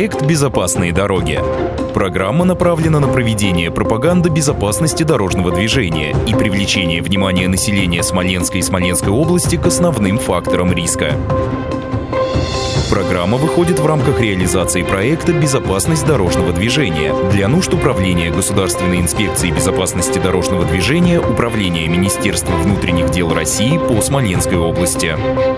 Проект «Безопасные дороги». Программа направлена на проведение пропаганды безопасности дорожного движения и привлечение внимания населения Смоленска и Смоленской области к основным факторам риска. Программа выходит в рамках реализации проекта «Безопасность дорожного движения» для нужд Управления Государственной инспекции безопасности дорожного движения Управления Министерства внутренних дел России по Смоленской области.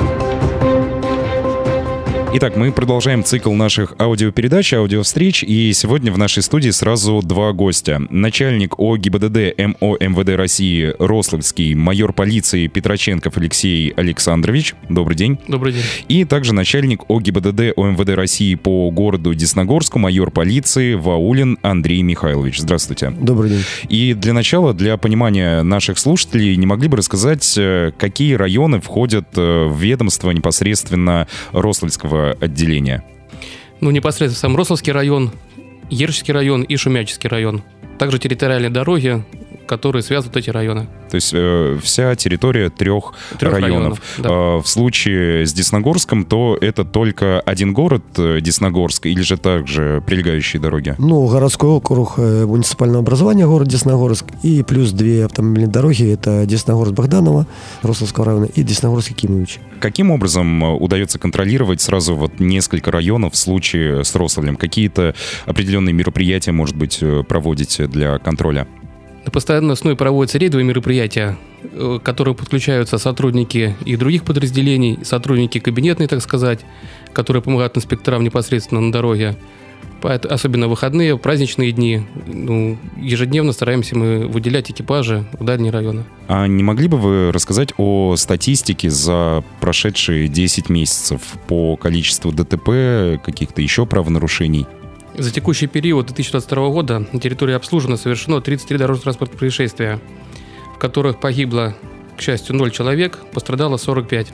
Итак, мы продолжаем цикл наших аудиопередач, аудиовстреч, и сегодня в нашей студии сразу два гостя. Начальник ОГИБДД МО МВД России Рославский, майор полиции Петроченков Алексей Александрович. Добрый день. Добрый день. И также начальник ОГИБДД ОМВД России по городу Десногорску, майор полиции Ваулин Андрей Михайлович. Здравствуйте. Добрый день. И для начала, для понимания наших слушателей, не могли бы рассказать, какие районы входят в ведомство непосредственно Рославского отделения? Непосредственно сам Рославский район, Ершский район и Шумяческий район. Также территориальные дороги, которые связывают эти районы. То есть вся территория трех районов. Да. В случае с Десногорском, то это только один город Десногорск или же также прилегающие дороги? Городской округ муниципального образования город Десногорск и плюс две автомобильные дороги. Это Десногорск-Богданово, Рославского района, и Десногорск-Якимович. Каким образом удается контролировать сразу несколько районов в случае с Рославлем? Какие-то определенные мероприятия, может быть, проводите для контроля? На постоянной основе проводятся рейдовые мероприятия, к которым подключаются сотрудники и других подразделений, сотрудники кабинетные, так сказать, которые помогают инспекторам непосредственно на дороге. Особенно в выходные, в праздничные дни. Ежедневно стараемся мы выделять экипажи в дальние районы. А не могли бы вы рассказать о статистике за прошедшие 10 месяцев по количеству ДТП, каких-то еще правонарушений? За текущий период 2022 года на территории обслужено совершено 33 дорожно-транспортных происшествия, в которых погибло, к счастью, 0 человек, пострадало 45.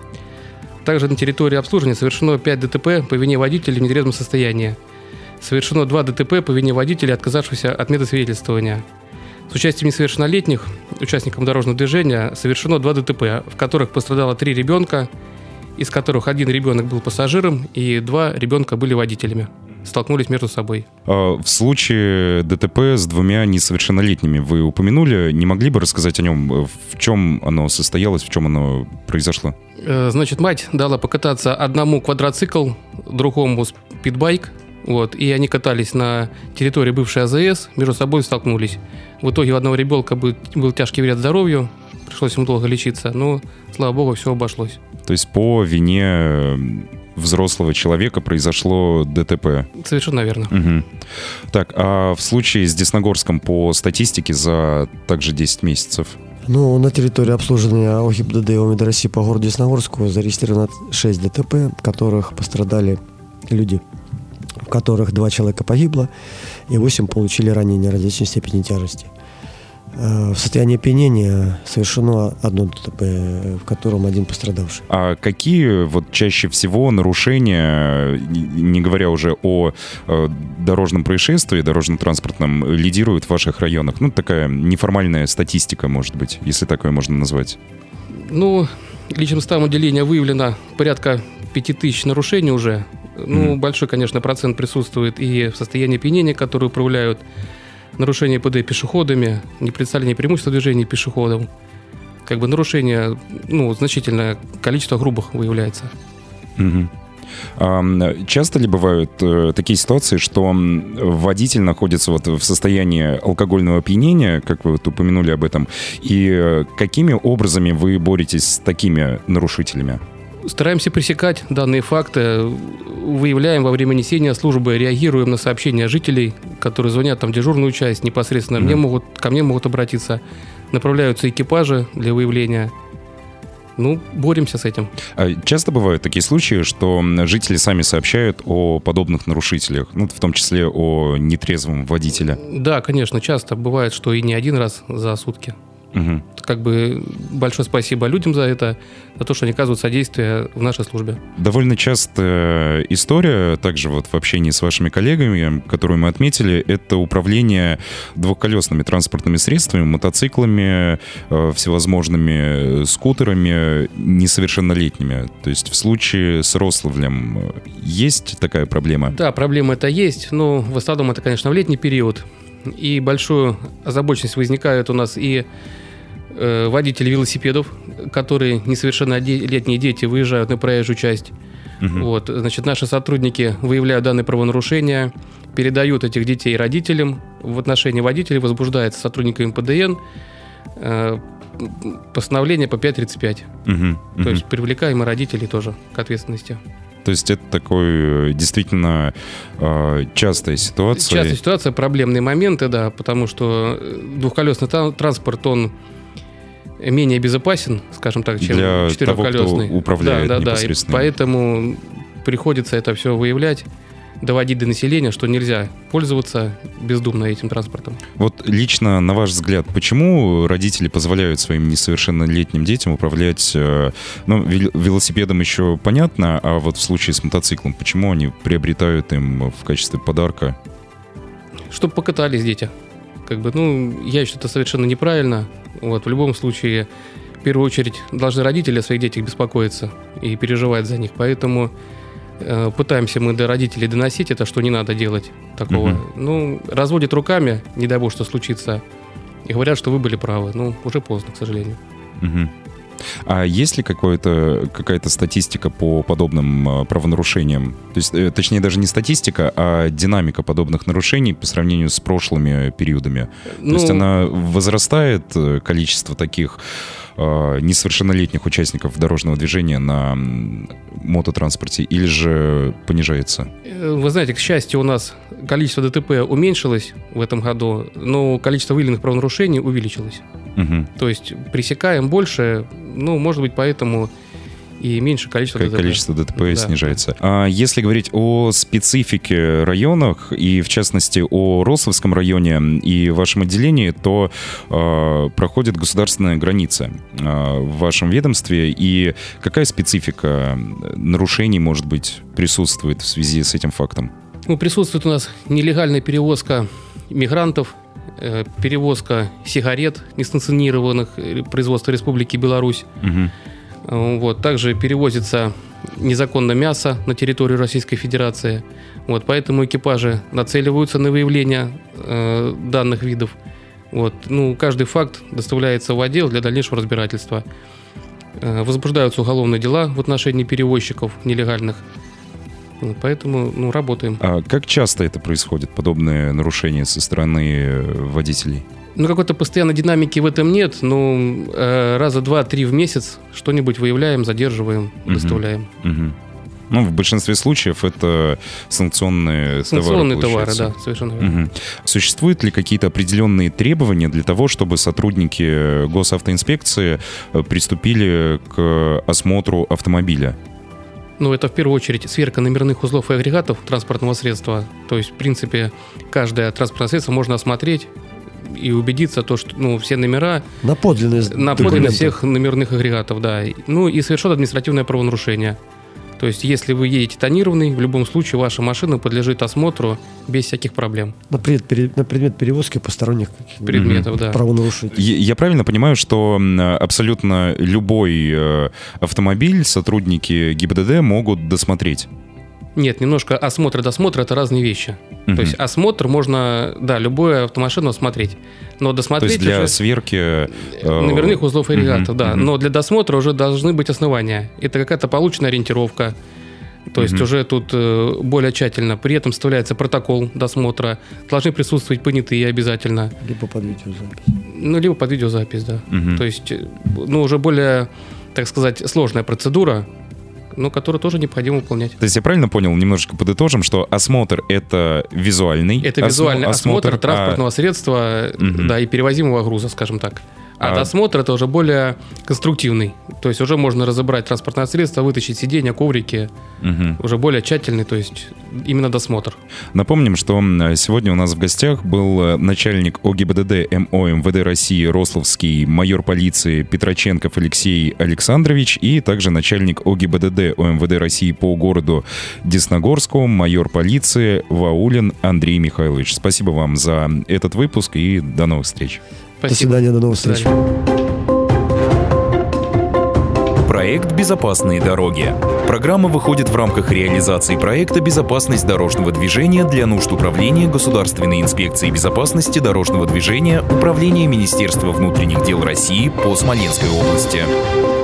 Также на территории обслуживания совершено 5 ДТП по вине водителя в нетрезвом состоянии. Совершено 2 ДТП по вине водителя, отказавшегося от медосвидетельствования. С участием несовершеннолетних участников дорожного движения совершено 2 ДТП, в которых пострадало 3 ребенка, из которых 1 ребенок был пассажиром и 2 ребенка были водителями. Столкнулись между собой. В случае ДТП с 2 несовершеннолетними вы упомянули. Не могли бы рассказать о нем? В чем оно состоялось, в чем оно произошло? Значит, мать дала покататься одному квадроцикл, другому спидбайк. И они катались на территории бывшей АЗС, между собой столкнулись. В итоге у одного ребенка был тяжкий вред здоровью, пришлось ему долго лечиться, но, слава богу, все обошлось. То есть по вине взрослого человека произошло ДТП? Совершенно верно. Угу. Так, а в случае с Десногорском по статистике за также 10 месяцев? На территории обслуживания ОГИБДД ОМВД России по городу Десногорску зарегистрировано 6 ДТП, в которых пострадали люди, в которых 2 человека погибло и 8 получили ранения различной степени тяжести. В состоянии опьянения совершено 1 ДТП, в котором 1 пострадавший. А какие чаще всего нарушения, не говоря уже о дорожном происшествии, дорожно-транспортном, лидируют в ваших районах? Такая неформальная статистика, может быть, если такое можно назвать. Личным составом отделения выявлено порядка 5000 нарушений уже. Большой, конечно, процент присутствует и в состоянии опьянения, которые управляют, нарушение ПД пешеходами, непредставление преимущества движения пешеходам. Нарушение, значительное количество грубых выявляется. Угу. Часто ли бывают такие ситуации, что водитель находится в состоянии алкогольного опьянения, как вы упомянули об этом, и какими образами вы боретесь с такими нарушителями? Стараемся пресекать данные факты, выявляем во время несения службы, реагируем на сообщения жителей, которые звонят в дежурную часть, непосредственно ко мне могут обратиться, направляются экипажи для выявления. Боремся с этим. А часто бывают такие случаи, что жители сами сообщают о подобных нарушителях, в том числе о нетрезвом водителе? Да, конечно, часто бывает, что и не один раз за сутки. Угу. Как бы большое спасибо людям за это, за то, что они оказывают содействие в нашей службе. Довольно частая история, также вот в общении с вашими коллегами, которую мы отметили, это управление двухколесными транспортными средствами, мотоциклами, всевозможными скутерами несовершеннолетними. То есть в случае с Рославлем есть такая проблема? Да, проблема это есть, но в основном это, конечно, в летний период. И большую озабоченность возникает у нас и водители велосипедов, которые несовершеннолетние дети выезжают на проезжую часть. Угу. Вот, значит, наши сотрудники выявляют данные правонарушения, передают этих детей родителям. В отношении водителей возбуждается сотрудниками МПДН постановление по 5.35. То есть привлекаем и родителей тоже к ответственности. То есть это такой действительно частая ситуация. Частая ситуация, проблемные моменты, да, потому что двухколесный транспорт, он менее безопасен, скажем так, чем для четырехколесный. Того, кто управляет непосредственно. Да. И поэтому приходится это все выявлять, доводить до населения, что нельзя пользоваться бездумно этим транспортом. Вот лично, на ваш взгляд, почему родители позволяют своим несовершеннолетним детям управлять, велосипедом еще понятно, а вот в случае с мотоциклом, почему они приобретают им в качестве подарка? Чтобы покатались дети. Я считаю, это совершенно неправильно. Вот, в любом случае, в первую очередь, должны родители о своих детях беспокоиться и переживать за них. Поэтому пытаемся мы до родителей доносить это, что не надо делать такого. Разводят руками, не дай бог, что случится, и говорят, что вы были правы. Уже поздно, к сожалению. А есть ли какая-то статистика по подобным правонарушениям? То есть, точнее, даже не статистика, а динамика подобных нарушений по сравнению с прошлыми периодами? То есть она возрастает, количество таких несовершеннолетних участников дорожного движения на мототранспорте, или же понижается? Вы знаете, к счастью, у нас количество ДТП уменьшилось в этом году, но количество выявленных правонарушений увеличилось. То есть пресекаем больше, может быть, поэтому и меньше количество ДТП. Количество ДТП снижается. А если говорить о специфике районах, и в частности о Рославском районе и вашем отделении, то проходит государственная граница в вашем ведомстве. И какая специфика нарушений, может быть, присутствует в связи с этим фактом? Присутствует у нас нелегальная перевозка мигрантов, перевозка сигарет несанкционированных производства Республики Беларусь. Также перевозится незаконно мясо на территорию Российской Федерации. Поэтому экипажи нацеливаются на выявление данных видов. Каждый факт доставляется в отдел для дальнейшего разбирательства. Возбуждаются уголовные дела в отношении перевозчиков нелегальных. Поэтому работаем. А как часто это происходит, подобные нарушения со стороны водителей? Какой-то постоянной динамики в этом нет, но раза 2-3 в месяц что-нибудь выявляем, задерживаем, доставляем. В большинстве случаев это санкционные товары, да, совершенно верно. Существуют ли какие-то определенные требования для того, чтобы сотрудники госавтоинспекции приступили к осмотру автомобиля? Это в первую очередь сверка номерных узлов и агрегатов транспортного средства. То есть, в принципе, каждое транспортное средство можно осмотреть и убедиться, что все номера на подлинность всех номерных агрегатов, да. И совершено административное правонарушение. То есть, если вы едете тонированный, в любом случае ваша машина подлежит осмотру без всяких проблем. На предмет перевозки посторонних предметов, да. Правонарушителей. Я правильно понимаю, что абсолютно любой автомобиль сотрудники ГИБДД могут досмотреть? Нет, немножко осмотр и досмотр – это разные вещи. То есть осмотр можно, любую автомашину осмотреть. Но досмотреть то есть для сверки номерных узлов и агрегатов, да. Но для досмотра уже должны быть основания. Это какая-то полученная ориентировка. То есть уже тут более тщательно. При этом составляется протокол досмотра. Должны присутствовать понятые обязательно. Либо под видеозапись. Либо под видеозапись, да. То есть, уже более, так сказать, сложная процедура, но которую тоже необходимо выполнять. То есть я правильно понял, немножечко подытожим, что осмотр — это визуальный. Это визуальный осмотр транспортного средства, и перевозимого груза, скажем так. А досмотр это уже более конструктивный. То есть уже можно разобрать транспортное средство, вытащить сиденья, коврики. Уже более тщательный, то есть именно досмотр. Напомним, что сегодня у нас в гостях был начальник ОГИБДД МО МВД России Рославский майор полиции Петроченков Алексей Александрович и также начальник ОГИБДД ОМВД России по городу Десногорску майор полиции Ваулин Андрей Михайлович. Спасибо вам за этот выпуск и до новых встреч. Спасибо. До свидания, до новых встреч. Проект «Безопасные дороги». Программа выходит в рамках реализации проекта «Безопасность дорожного движения» для нужд Управления Государственной инспекции безопасности дорожного движения Управления Министерства внутренних дел России по Смоленской области.